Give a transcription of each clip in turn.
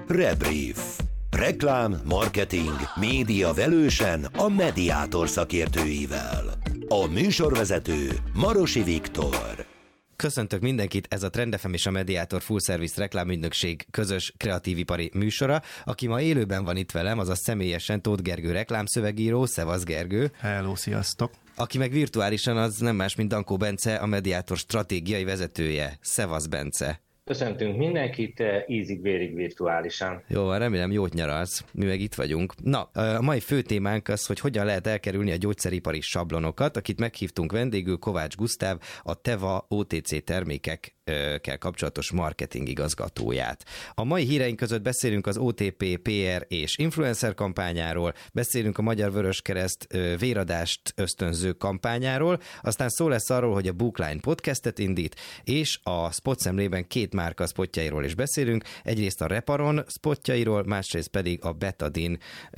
Rebrief. Reklám, marketing, média velősen a Mediator szakértőivel. A műsorvezető Marosi Viktor. Köszöntök mindenkit, ez a Trend FM és a Mediator Full Service reklámügynökség közös kreatívipari műsora. Aki ma élőben van itt velem, az a személyesen Tóth Gergő reklámszövegíró. Szevasz Gergő! Hello, sziasztok! Aki meg virtuálisan, az nem más, mint Dankó Bence, a Mediator stratégiai vezetője. Szevasz Bence! Köszöntünk mindenkit, ízig-vérig virtuálisan. Jó, remélem jót nyaralsz, mi meg itt vagyunk. Na, a mai fő témánk az, hogy hogyan lehet elkerülni a gyógyszeripari sablonokat, akit meghívtunk vendégül, Kovács Gusztáv, a Teva OTC termékekkel kapcsolatos marketing igazgatóját. A mai híreink között beszélünk az OTP, PR és influencer kampányáról, beszélünk a Magyar Vöröskereszt véradást ösztönző kampányáról, aztán szó lesz arról, hogy a Bookline podcastet indít, és a spotszemlében két márka spotjairól is beszélünk, egyrészt a Reparon spotjairól, másrészt pedig a Betadine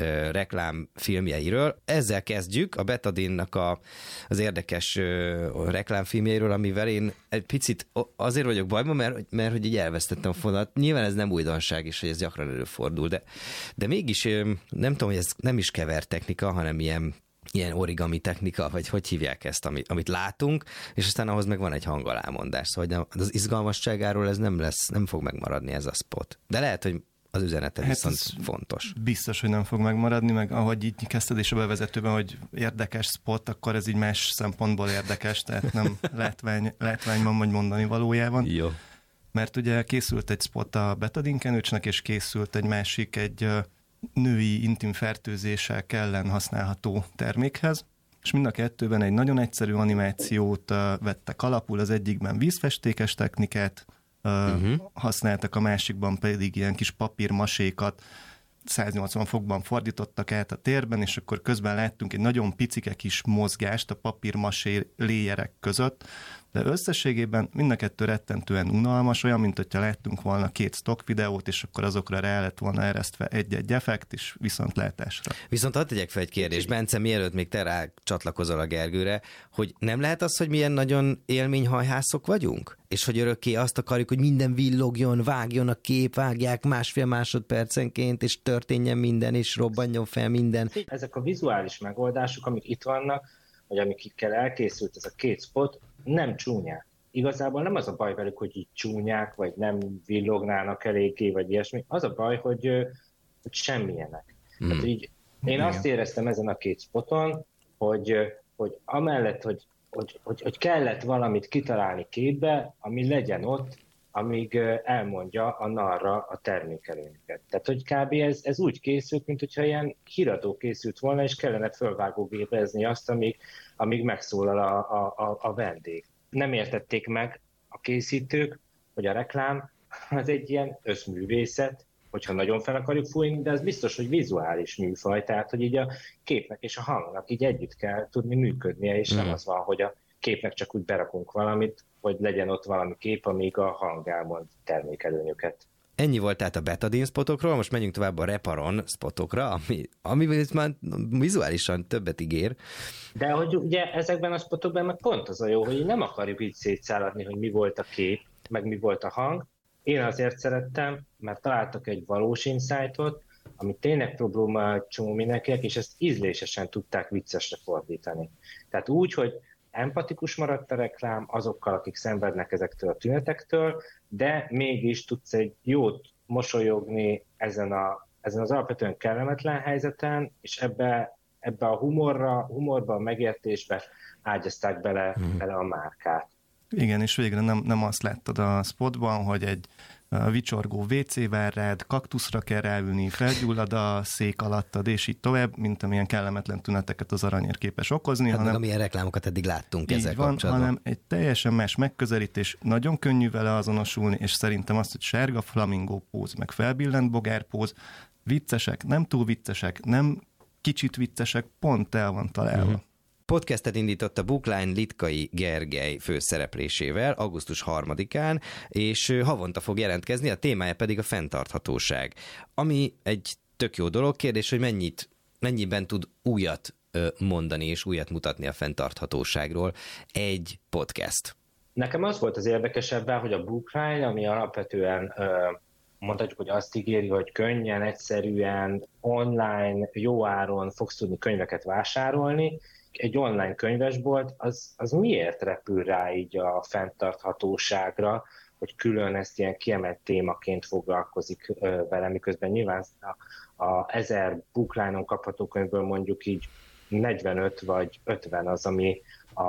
reklámfilmjeiről. Ezzel kezdjük, a Betadine-nak az érdekes reklámfilmjeiről, amivel én egy picit azért vagyok bajban, mert hogy így elvesztettem a fonalat. Nyilván ez nem újdonság is, hogy ez gyakran előfordul, de mégis nem tudom, hogy ez nem is kever technika, hanem ilyen origami technika, vagy hogy hívják ezt, amit látunk, és aztán ahhoz meg van egy hangalámondás. Szóval az izgalmasságáról ez nem fog megmaradni ez a spot. De lehet, hogy az üzenete viszont fontos. Biztos, hogy nem fog megmaradni, meg ahogy így kezdted is a bevezetőben, hogy érdekes spot, akkor ez így más szempontból érdekes, tehát nem látványban vagy mondani valójában. Jó. Mert ugye készült egy spot a Betadine kenőcsnek, és készült egy másik, egy női intim fertőzések ellen használható termékhez, és mind a kettőben egy nagyon egyszerű animációt vettek alapul, az egyikben vízfestékes technikát használtak, a másikban pedig ilyen kis papírmasékat 180 fokban fordítottak át a térben, és akkor közben láttunk egy nagyon picike kis mozgást a papírmasé léjerek között, de összességében mind a kettő rettentően unalmas, olyan, mint hogyha láttunk volna két stock videót, és akkor azokra rá lett volna eresztve egy-egy effekt, és viszontlátásra. Viszont hadd tegyek fel egy kérdést, Bence, mielőtt még te rá csatlakozol a Gergőre, hogy nem lehet az, hogy milyen nagyon élményhajhászok vagyunk? És hogy örökké azt akarjuk, hogy minden villogjon, vágjon a kép, vágják 1,5 másodpercenként, és történjen minden, és robbanjon fel minden. Ezek a vizuális megoldások, amik itt vannak, vagy amikkel elkészült ez a két spot, nem csúnyák. Igazából nem az a baj velük, hogy így csúnyák, vagy nem villognának eléggé, vagy ilyesmi. Az a baj, hogy semmilyenek. Tehát így, én azt éreztem ezen a két spoton, hogy amellett, hogy kellett valamit kitalálni képbe, ami legyen ott, amíg elmondja a narra a termékelőnket. Tehát, hogy kb. Ez úgy készült, mint hogyha ilyen híradó készült volna, és kellene fölvágógépezni azt, amíg megszólal a vendég. Nem értették meg a készítők, hogy a reklám az egy ilyen összművészet, hogyha nagyon fel akarjuk fújni, de ez biztos, hogy vizuális műfaj, tehát, hogy így a képnek és a hangnak így együtt kell tudni működnie, és nem az van, hogy a képnek csak úgy berakunk valamit, hogy legyen ott valami kép, amíg a hang elmond termékelőnyöket. Ennyi volt tehát a Betadine spotokról, most menjünk tovább a Reparon spotokra, ami már vizuálisan többet ígér. De hogy ugye ezekben a spotokban meg pont az a jó, hogy nem akarjuk így szétszáladni, hogy mi volt a kép, meg mi volt a hang. Én azért szerettem, mert találtak egy valós insightot, ami tényleg probléma egy csomó mindenkinek, és ezt ízlésesen tudták viccesre fordítani. Tehát úgy, hogy empatikus maradt a reklám azokkal, akik szenvednek ezektől a tünetektől, de mégis tudsz egy jót mosolyogni ezen az alapvetően kellemetlen helyzeten, és ebbe a humorba, a megértésbe ágyazták bele a márkát. Igen, és végre nem azt láttad a spotban, hogy egy vicsorgó WC vár rád, kaktuszra kell ráülni, felgyullad a szék alattad, és így tovább, mint amilyen kellemetlen tüneteket az aranyér képes okozni. Hát hanem amilyen reklámokat eddig láttunk ezzel kapcsolatban. Hanem egy teljesen más megközelítés, nagyon könnyű vele azonosulni, és szerintem azt, hogy sárga flamingó póz, meg felbillent bogár póz, viccesek, nem túl viccesek, nem kicsit viccesek, pont el van találva. Podcastet indított a Bookline Litkai Gergely főszereplésével augusztus 3-án, és havonta fog jelentkezni, a témája pedig a fenntarthatóság. Ami egy tök jó dolog, kérdés, hogy mennyiben tud újat mondani és újat mutatni a fenntarthatóságról egy podcast. Nekem az volt az érdekesebben, hogy a Bookline, ami alapvetően mondhatjuk, hogy azt ígéri, hogy könnyen, egyszerűen, online, jó áron fogsz tudni könyveket vásárolni. Egy online könyvesbolt, az miért repül rá így a fenntarthatóságra, hogy külön ezt ilyen kiemelt témaként foglalkozik vele, miközben nyilván a 1000 bookline-on kapható könyvből mondjuk így 45 vagy 50 az, ami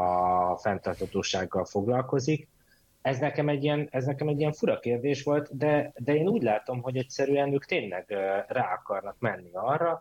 a fenntarthatósággal foglalkozik. Ez nekem egy ilyen fura kérdés volt, de én úgy látom, hogy egyszerűen ők tényleg rá akarnak menni arra,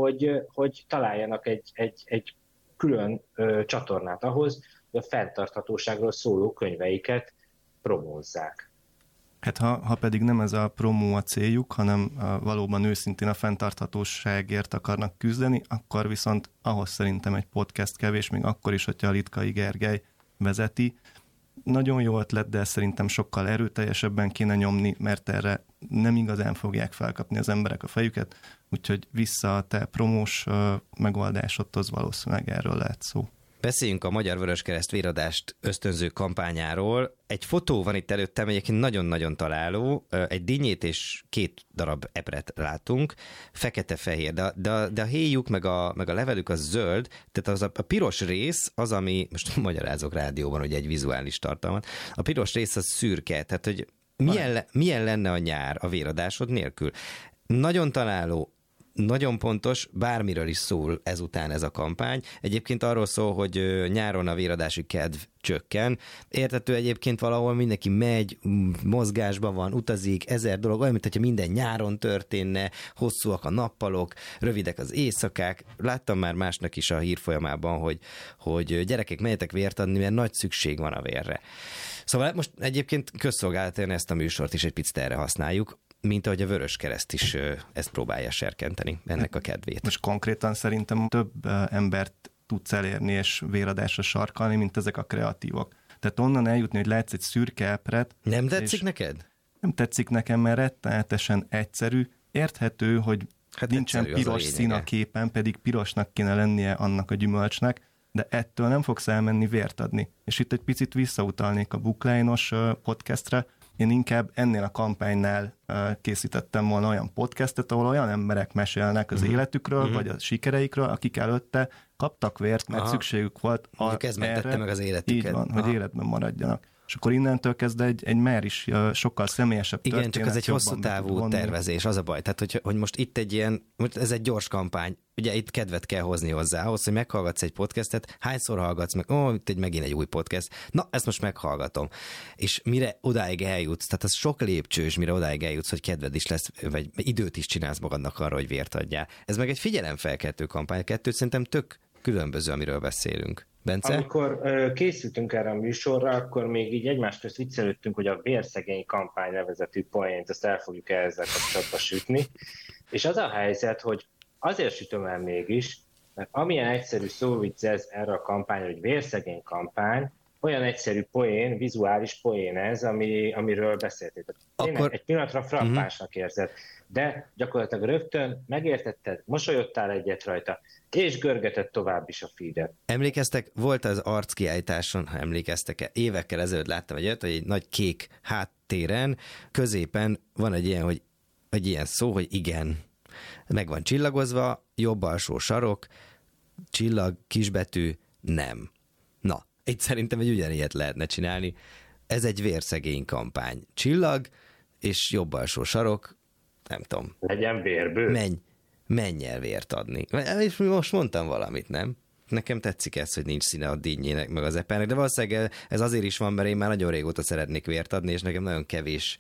hogy találjanak egy külön csatornát ahhoz, hogy a fenntarthatóságról szóló könyveiket promózzák. Hát ha pedig nem ez a promó a céljuk, hanem valóban őszintén a fenntarthatóságért akarnak küzdeni, akkor viszont ahhoz szerintem egy podcast kevés, még akkor is, hogyha a Litkai Gergely vezeti. Nagyon jó ötlet, de szerintem sokkal erőteljesebben kéne nyomni, mert erre nem igazán fogják felkapni az emberek a fejüket, úgyhogy vissza a te promós megoldásodhoz, valószínűleg erről lehet szó. Beszéljünk a Magyar Vöröskereszt véradást ösztönző kampányáról. Egy fotó van itt előttem, egyébként nagyon-nagyon találó. Egy dinnyét és 2 darab epret látunk, fekete-fehér, de a héjuk meg a levelük az zöld, tehát az a piros rész az, ami, most magyarázok rádióban, hogy egy vizuális tartalmat, a piros rész az szürke, tehát hogy milyen lenne a nyár a véradásod nélkül. Nagyon találó, nagyon pontos, bármiről is szól ezután ez a kampány. Egyébként arról szól, hogy nyáron a véradási kedv csökken. Érthető egyébként valahol mindenki megy, mozgásban van, utazik, 1000 dolog, olyan, mint hogyha minden nyáron történne, hosszúak a nappalok, rövidek az éjszakák. Láttam már másnak is a hírfolyamában, hogy gyerekek, menjetek vért adni, mert nagy szükség van a vérre. Szóval most egyébként közszolgálatban ezt a műsort is egy picit erre használjuk, mint ahogy a Vöröskereszt is ezt próbálja serkenteni, ennek a kedvét. Most konkrétan szerintem több embert tudsz elérni és véradásra sarkalni, mint ezek a kreatívok. Tehát onnan eljutni, hogy látsz egy szürke epret. Nem tetszik neked? Nem tetszik nekem, mert rettenetesen egyszerű. Érthető, hogy nincsen piros szín a képen, pedig pirosnak kéne lennie annak a gyümölcsnek, de ettől nem fogsz elmenni vért adni. És itt egy picit visszautalnék a Bookline-os podcastre. Én inkább ennél a kampánynál készítettem volna olyan podcastet, ahol olyan emberek mesélnek az életükről, vagy a sikereikről, akik előtte kaptak vért, mert szükségük volt ez megtette meg az életüket. Így van, hogy életben maradjanak. És akkor innentől kezd egy már is sokkal személyesebb történet. Igen, csak ez egy hosszú távú tervezés, az a baj. Tehát, hogy most itt egy ilyen, ez egy gyors kampány, ugye itt kedvet kell hozni hozzá, ahhoz, hogy meghallgatsz egy podcastet, hányszor hallgatsz meg, itt megint egy új podcast, na, ezt most meghallgatom. És mire odáig eljutsz, tehát ez sok lépcsős, mire odáig eljutsz, hogy kedved is lesz, vagy időt is csinálsz magadnak arra, hogy vért adjál. Ez meg egy figyelemfelkeltő kampány, szerintem tök különböző, amiről beszélünk. Bence? Amikor készültünk erre a műsorra, akkor még így egymás közt viccelődtünk, hogy a vérszegény kampány nevezetű poént, ezt el fogjuk ezzel kapcsolatban sütni. És az a helyzet, hogy azért sütöm el mégis, mert amilyen egyszerű szóvic ez erre a kampányra, hogy vérszegény kampány, olyan egyszerű poén, vizuális poén ez, amiről beszéltél. Akkor... Egy pillanatra frappánsnak érzed, de gyakorlatilag rögtön megértetted, mosolyodtál egyet rajta, és görgetett tovább is a feedet. Emlékeztek, volt az arckiállításon, ha emlékeztek-e, évekkel ezelőtt láttam egy nagy kék háttéren, középen van egy ilyen, egy ilyen szó, hogy igen. Meg van csillagozva, jobb alsó sarok, csillag, kisbetű, nem. Na, itt szerintem egy ugyanilyet lehetne csinálni. Ez egy vérszegény kampány. Csillag, és jobb alsó sarok, nem tudom. Legyen vérből. Menj el vért adni. És most mondtam valamit, nem? Nekem tetszik ez, hogy nincs színe a dinnyének, meg az epernek, de valószínűleg ez azért is van, mert én már nagyon régóta szeretnék vért adni, és nekem nagyon kevés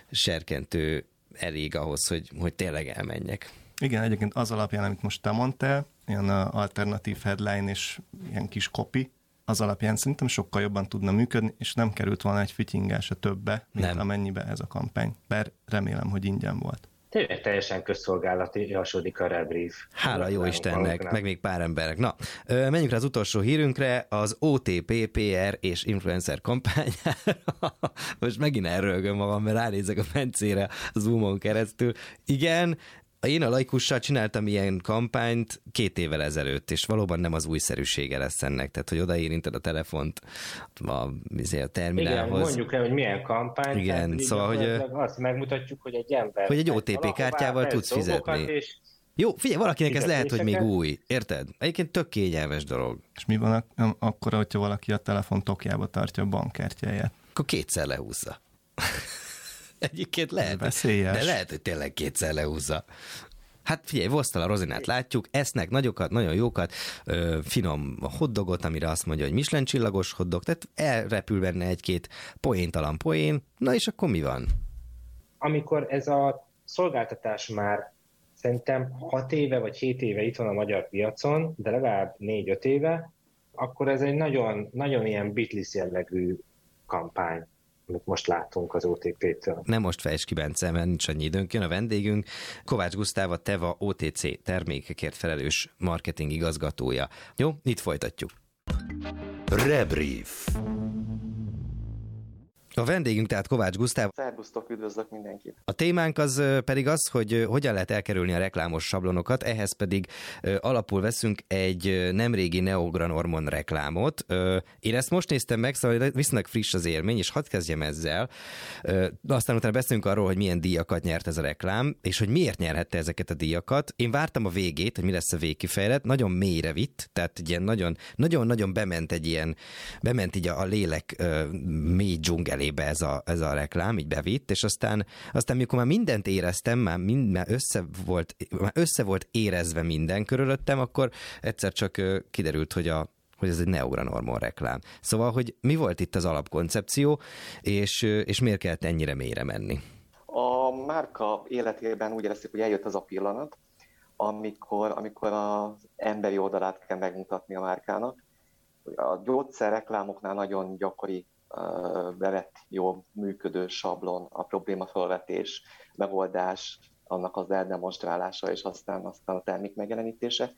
serkentő elég ahhoz, hogy tényleg elmenjek. Igen, egyébként az alapján, amit most te mondtál, ilyen alternatív headline és ilyen kis copy, az alapján szerintem sokkal jobban tudna működni, és nem került volna egy fütyingás a többe, mint amennyibe ez a kampány. Bár remélem, hogy ingyen volt. Tényleg teljesen közszolgálati hasodik a rebrief. Hála jó Istennek, meg még pár emberek. Na, menjünk rá az utolsó hírünkre, az OTP, PR és influencer kampányára. Most megint elrölgöm magam, mert ránézek a Bencére a Zoomon keresztül. Igen, Én a Laikussal csináltam ilyen kampányt 2 évvel ezelőtt, és valóban nem az újszerűsége lesz ennek, tehát hogy odaérinted a telefont a terminálhoz. Igen, mondjuk el, hogy milyen kampány. Igen, szóval, hogy azt megmutatjuk, hogy egy ember... Hogy egy OTP kártyával tudsz fizetni. És jó, figyelj, valakinek ez lehet, hogy még új, érted? Egyébként tök kényelmes dolog. És mi van akkor, hogyha valaki a telefon tokjába tartja a bankkártyáját? Akkor 2-szer lehúzza. Egyébként lehet, veszélyes. De lehet, hogy tényleg 2-szer lehúzza. Hát figyelj, Vosztal a Rozinát látjuk, esznek nagyokat, nagyon jókat, finom hotdogot, amire azt mondja, hogy Michelin csillagos hotdog, tehát elrepül benne 1-2 poéntalan poén, na és akkor mi van? Amikor ez a szolgáltatás már szerintem 6 éve vagy 7 éve itt van a magyar piacon, de legalább 4-5 éve, akkor ez egy nagyon, nagyon ilyen Beatles jellegű kampány, amit most látunk az OTP-től. Nem most fejtsd ki, Bence, mert nincs annyi időnk. Jön a vendégünk, Kovács Gusztáv, a Teva OTC termékekért felelős marketing igazgatója. Jó, itt folytatjuk. Rebrief. A vendégünk tehát Kovács Gusztáv. Szervusztok, üdvözlök mindenkit! A témánk az pedig az, hogy hogyan lehet elkerülni a reklámos sablonokat, ehhez pedig alapul veszünk egy nemrégi Neogranormon reklámot. Én ezt most néztem meg, szóval viszonylag friss az élmény, és hadd kezdjem ezzel. Aztán utána beszélünk arról, hogy milyen díjakat nyert ez a reklám, és hogy miért nyerhette ezeket a díjakat. Én vártam a végét, hogy mi lesz a végkifejlet, nagyon mélyre vitt, tehát ilyen nagyon-nagyon bement így a lélek mély dzsungelébe ez a reklám, így bevitt, és aztán mikor már mindent éreztem, már össze volt érezve minden körülöttem, akkor egyszer csak kiderült, hogy ez egy Neogranormon reklám. Szóval, hogy mi volt itt az alapkoncepció, és miért kellett ennyire mélyre menni? A márka életében úgy éreztük, hogy eljött az a pillanat, amikor az emberi oldalát kell megmutatni a márkának. A gyógyszerreklámoknál nagyon gyakori bevett, jól működő sablon, a problémafelvetés, megoldás, annak az eldemonstrálása, és aztán a termék megjelenítése.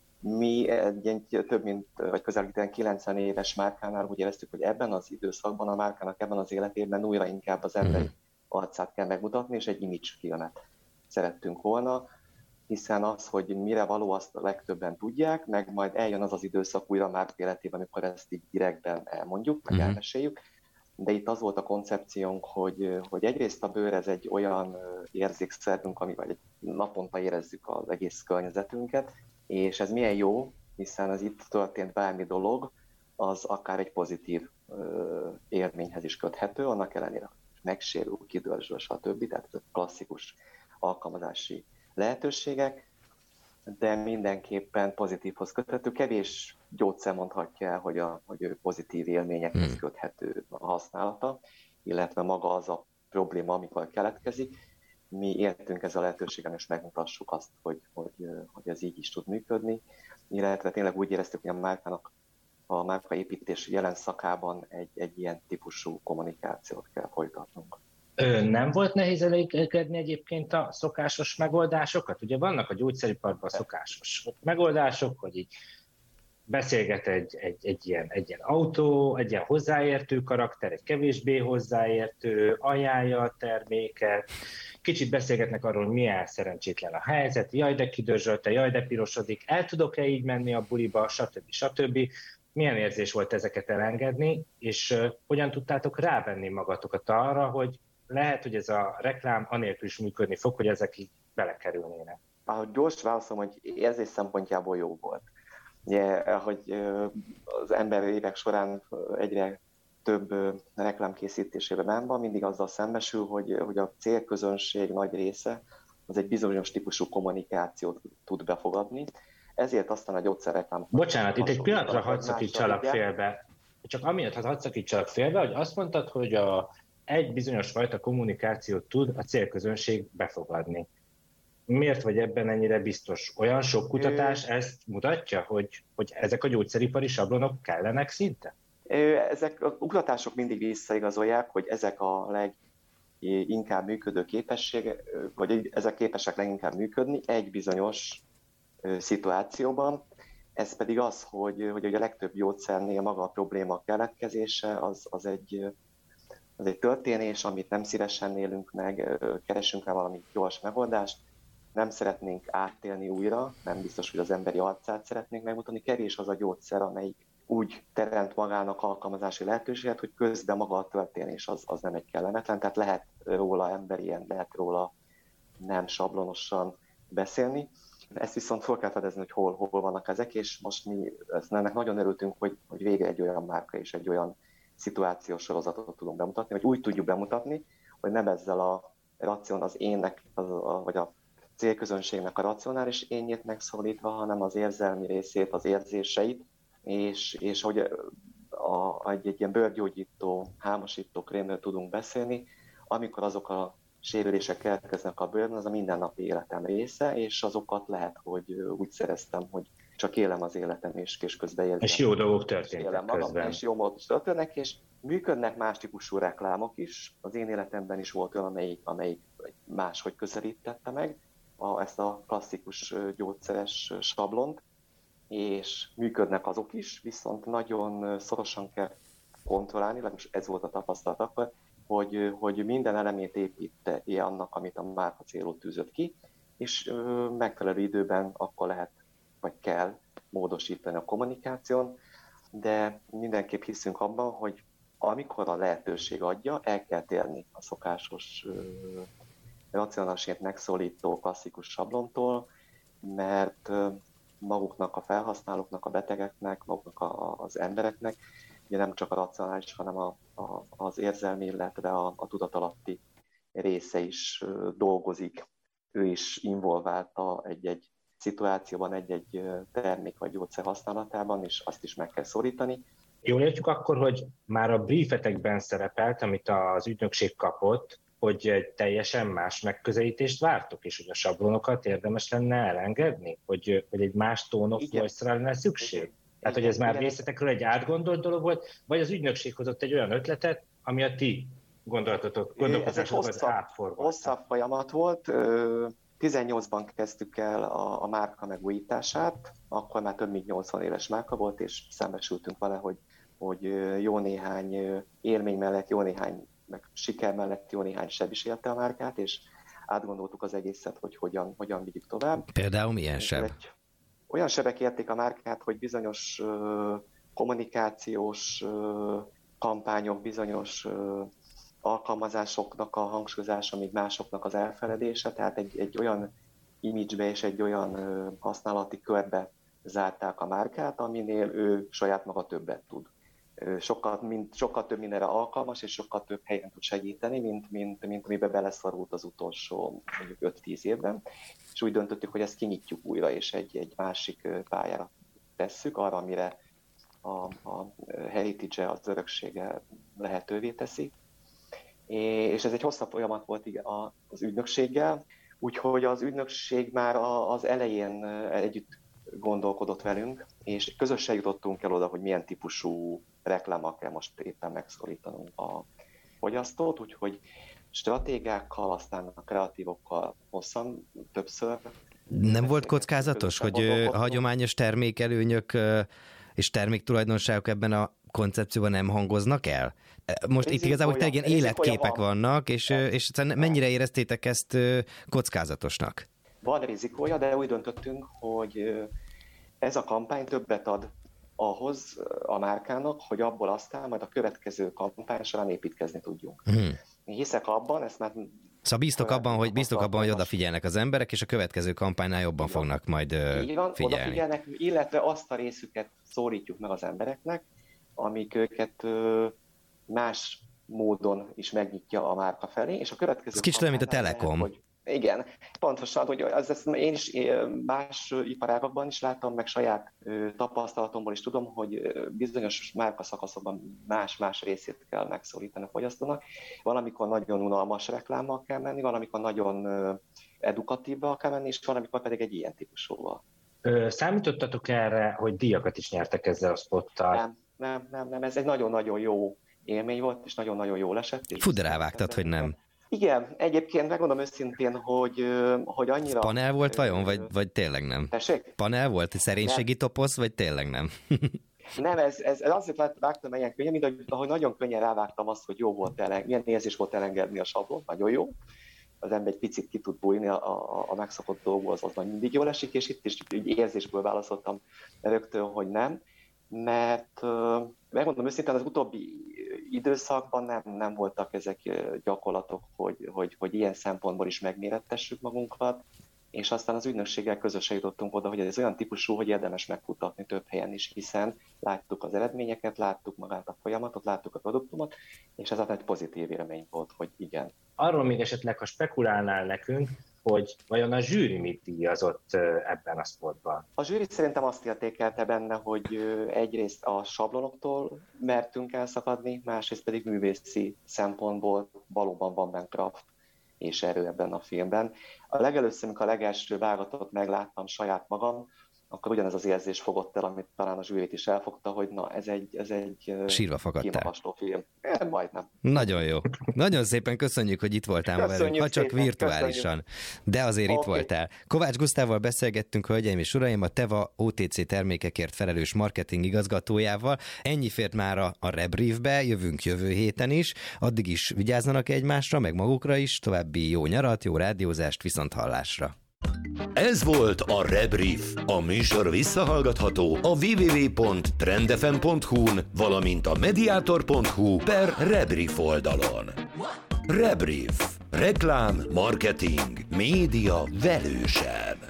Mi egy több mint, vagy közel 90 éves márkánál úgy éreztük, hogy ebben az időszakban a márkának ebben az életében újra inkább az emberi arcát kell megmutatni, és egy image filmet szerettünk volna, hiszen az, hogy mire való, azt a legtöbben tudják, meg majd eljön az az időszak újra már életében, amikor ezt így direktben elmondjuk, meg elmeséljük. De itt az volt a koncepciónk, hogy egyrészt a bőr ez egy olyan érzékszervünk, amivel naponta érezzük az egész környezetünket, és ez milyen jó, hiszen az itt történt bármi dolog, az akár egy pozitív élményhez is köthető, annak ellenére megsérül, kidörzsöl, stb. Tehát ez klasszikus alkalmazási lehetőségek, de mindenképpen pozitívhoz köthető. Kevés gyógyszer mondhatja el, hogy pozitív élményekhez köthető a használata, illetve maga az a probléma, amikor keletkezik. Mi éltünk ezzel a lehetőségen, és megmutassuk azt, hogy ez így is tud működni, illetve tényleg úgy éreztük, hogy a márkaépítés jelen szakában egy ilyen típusú kommunikációt kell folytatnunk. Nem volt nehéz elégedni egyébként a szokásos megoldásokat? Ugye vannak a gyógyszeriparban szokásos megoldások, hogy így beszélget egy ilyen autó, egy ilyen hozzáértő karakter, egy kevésbé hozzáértő, ajánlja a terméket, kicsit beszélgetnek arról, hogy milyen szerencsétlen a helyzet, jaj, de kidörzsölte, jaj, de pirosodik, el tudok-e így menni a buliba, stb. Milyen érzés volt ezeket elengedni, és hogyan tudtátok rávenni magatokat arra, hogy lehet, hogy ez a reklám anélkül is működni fog, hogy ezek így belekerülnének? Ahogy gyors válaszom, hogy érzés szempontjából jó volt. Ugye, hogy az ember évek során egyre több reklámkészítésében benn van, mindig azzal szembesül, hogy a célközönség nagy része az egy bizonyos típusú kommunikációt tud befogadni. Ezért aztán a gyógyszerreklám... Bocsánat, itt egy pillanatra hadd szakítsalak félbe. Csak amiatt hadd szakítsalak félbe, hogy azt mondtad, hogy egy bizonyos fajta kommunikációt tud a célközönség befogadni. Miért vagy ebben ennyire biztos? Olyan sok kutatás ezt mutatja, hogy ezek a gyógyszeripari sablonok kellenek szinte? Ezek a kutatások mindig visszaigazolják, hogy ezek a leginkább működő képességek, vagy ezek képesek leginkább működni egy bizonyos szituációban. Ez pedig az, hogy a legtöbb gyógyszernél maga a probléma keletkezése az egy történés, amit nem szívesen élünk meg, keresünk rá valami gyors megoldást, nem szeretnénk áttélni újra, nem biztos, hogy az emberi arcát szeretnénk megmutatni. Kevés az a gyógyszer, amelyik úgy teremt magának alkalmazási lehetőséget, hogy közben maga a történés az nem egy kellemetlen, tehát lehet róla emberien, lehet róla nem sablonosan beszélni. Ezt viszont fel kell fedezni, hogy hol vannak ezek, és most mi ennek nagyon örültünk, hogy végre egy olyan márka és egy olyan szituációs sorozatot tudunk bemutatni, vagy úgy tudjuk bemutatni, hogy nem ezzel az énnek, vagy a célközönségnek a racionális énjét megszólítva, hanem az érzelmi részét, az érzéseit, és hogy egy ilyen bőrgyógyító, hámosító krémről tudunk beszélni, amikor azok a sérülések keletkeznek a bőrben, az a mindennapi életem része, és azokat lehet, hogy úgy szereztem, hogy csak élem az életem, és közben érzem. És jó dolgok történnek közben. És jó módon történnek, és működnek más típusú reklámok is. Az én életemben is volt olyan, amelyik máshogy közelítette meg ezt a klasszikus gyógyszeres sablont, és működnek azok is, viszont nagyon szorosan kell kontrollálni, legalábbis ez volt a tapasztalat akkor, hogy minden elemét építi annak, amit a márka célul tűzött ki, és megfelelő időben akkor lehet, vagy kell módosítani a kommunikáción, de mindenképp hiszünk abban, hogy amikor a lehetőség adja, el kell térni a szokásos racionálisét megszólító klasszikus sablontól, mert maguknak a felhasználóknak, a betegeknek, maguknak az embereknek, ugye nem csak a racionális, hanem az érzelmi, illetve a tudatalatti része is dolgozik. Ő is involválta egy szituációban, egy termék vagy gyógyszer használatában, és azt is meg kell szorítani. Jól értjük akkor, hogy már a briefetekben szerepelt, amit az ügynökség kapott, hogy egy teljesen más megközelítést vártok, és hogy a sablonokat érdemes lenne elengedni? Hogy egy más tone of voice-ra lenne szükség? Igen. Tehát, hogy ez már részletekről egy átgondolt dolog volt, vagy az ügynökség hozott egy olyan ötletet, ami a ti gondolkozásokat átforgatta? Hosszabb folyamat volt. 18-ban kezdtük el a márka megújítását, akkor már több mint 80 éves márka volt, és szembesültünk vele, hogy jó néhány élmény mellett, jó néhány meg siker mellett jó néhány seb is érte a márkát, és átgondoltuk az egészet, hogy hogyan vigyük tovább. Például milyen seb? Olyan sebek érték a márkát, hogy bizonyos kommunikációs kampányok, bizonyos alkalmazásoknak a hangsúlyozása, míg másoknak az elfeledése, tehát egy olyan image-be és egy olyan használati körbe zárták a márkát, aminél ő saját maga többet tud. Sokkal több mindenre alkalmas, és sokkal több helyen tud segíteni, mint amiben beleszorult az utolsó 5-10 évben. És úgy döntöttük, hogy ezt kinyitjuk újra, és egy másik pályára tesszük, arra, amire a heritage, az öröksége lehetővé teszi. És ez egy hosszabb folyamat volt az ügynökséggel, úgyhogy az ügynökség már az elején együtt gondolkodott velünk, és közösen jutottunk el oda, hogy milyen típusú reklámmal kell most éppen megszólítanunk a fogyasztót, úgyhogy stratégiákkal, aztán a kreatívokkal hosszan, többször. Nem volt kockázatos, hogy a hagyományos termékelőnyök és terméktulajdonságok ebben a koncepcióban nem hangoznak el? Most itt igazából tényleg ilyen életképek vannak, és mennyire éreztétek ezt kockázatosnak? Van rizikója, de úgy döntöttünk, hogy ez a kampány többet ad ahhoz a márkának, hogy abból aztán majd a következő kampány során építkezni tudjunk. Én hiszek abban, ezt már... Szóval bíztok abban, hogy odafigyelnek az emberek, és a következő kampánynál jobban fognak majd figyelni. Odafigyelnek, illetve azt a részüket szólítjuk meg az embereknek, amik őket más módon is megnyitja a márka felé, és a következő... Ez kicsit olyan, mint a Telekom. Igen, pontosan, hogy ezt én is más iparágakban is láttam, meg saját tapasztalatomból is tudom, hogy bizonyos márkaszakaszokban más részét kell megszólítani a fogyasztónak. Valamikor nagyon unalmas reklámmal kell menni, valamikor nagyon edukatívval kell menni, és valamikor pedig egy ilyen típusúval. Számítottatok erre, hogy díjakat is nyertek ezzel a spottal? Nem, ez egy nagyon-nagyon jó élmény volt, és nagyon-nagyon jól esett. Fú, de rávágtad, hogy nem. Igen, egyébként megmondom őszintén, hogy annyira... Panel volt vajon, vagy tényleg nem? Tessék? Panel volt, szerénységi toposz, vagy tényleg nem? Nem, ez azért vágtam ilyen könnyen, mint ahogy nagyon könnyen rávágtam azt, hogy jó volt milyen érzés volt elengedni a sablont, nagyon jó. az ember egy picit ki tud bújni a megszokott dolgból, az majd mindig jól esik, és itt is így érzésből válaszoltam rögtön, hogy nem, mert megmondom őszintén, az utóbbi időszakban nem voltak ezek gyakorlatok, hogy ilyen szempontból is megmérettessük magunkat, és aztán az ügynökséggel közösen jutottunk oda, hogy ez olyan típusú, hogy érdemes megkutatni több helyen is, hiszen láttuk az eredményeket, láttuk magát a folyamatot, láttuk a produktumot, és ez egy pozitív élmény volt, hogy igen. Arról még esetleg, ha spekulálnál nekünk, hogy vajon a zsűri mit díjazott ebben a sportban? A zsűri szerintem azt értékelte benne, hogy egyrészt a sablonoktól mertünk elszakadni, másrészt pedig művészi szempontból valóban van benne kraft és erő ebben a filmben. A legelőször, amikor a legelső vágatot megláttam saját magam, akkor ugyanez az érzés fogott el, amit talán a zsűrit is elfogta, hogy na, ez egy sírva fakadtál. Kimagasló film. Majdnem. Nagyon jó. Nagyon szépen köszönjük, hogy itt voltál ma velünk, ha csak virtuálisan. De azért itt voltál. Kovács Gusztávval beszélgettünk, hölgyeim és uraim, a Teva OTC termékekért felelős marketing igazgatójával. Ennyi fért már a Rebriefbe, jövünk jövő héten is. Addig is vigyázzanak egymásra, meg magukra is. További jó nyarat, jó rádiózást, viszonthallásra. Ez volt a Rebrief. A műsor visszahallgatható a www.trendfm.hu-n, valamint a mediator.hu/Rebrief oldalon. Rebrief. Reklám, marketing, média velősen.